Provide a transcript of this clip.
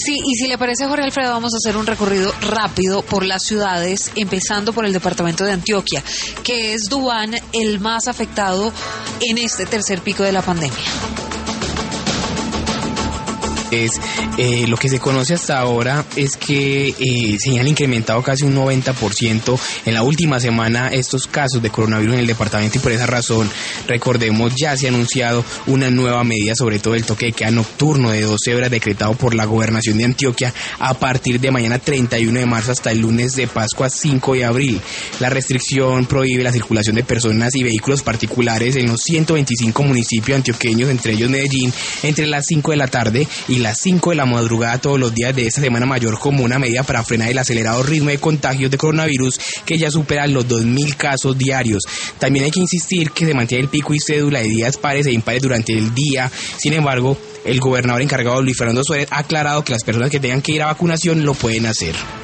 Sí, y si le parece, Jorge Alfredo, vamos a hacer un recorrido rápido por las ciudades, empezando por el departamento de Antioquia, que es Dubán el más afectado en este tercer pico de la pandemia. Lo que se conoce hasta ahora es que se han incrementado casi un 90% en la última semana estos casos de coronavirus en el departamento, y por esa razón, recordemos, ya se ha anunciado una nueva medida, sobre todo el toque de queda nocturno de 12 horas decretado por la gobernación de Antioquia a partir de mañana 31 de marzo hasta el lunes de Pascua 5 de abril. La restricción prohíbe la circulación de personas y vehículos particulares en los 125 municipios antioqueños, entre ellos Medellín, entre las 5 de la tarde y las 5 de la madrugada todos los días de esta semana mayor, como una medida para frenar el acelerado ritmo de contagios de coronavirus que ya superan los 2.000 casos diarios. También hay que insistir que se mantiene el pico y cédula de días pares e impares durante el día. Sin embargo, el gobernador encargado, Luis Fernando Suárez, ha aclarado que las personas que tengan que ir a vacunación lo pueden hacer.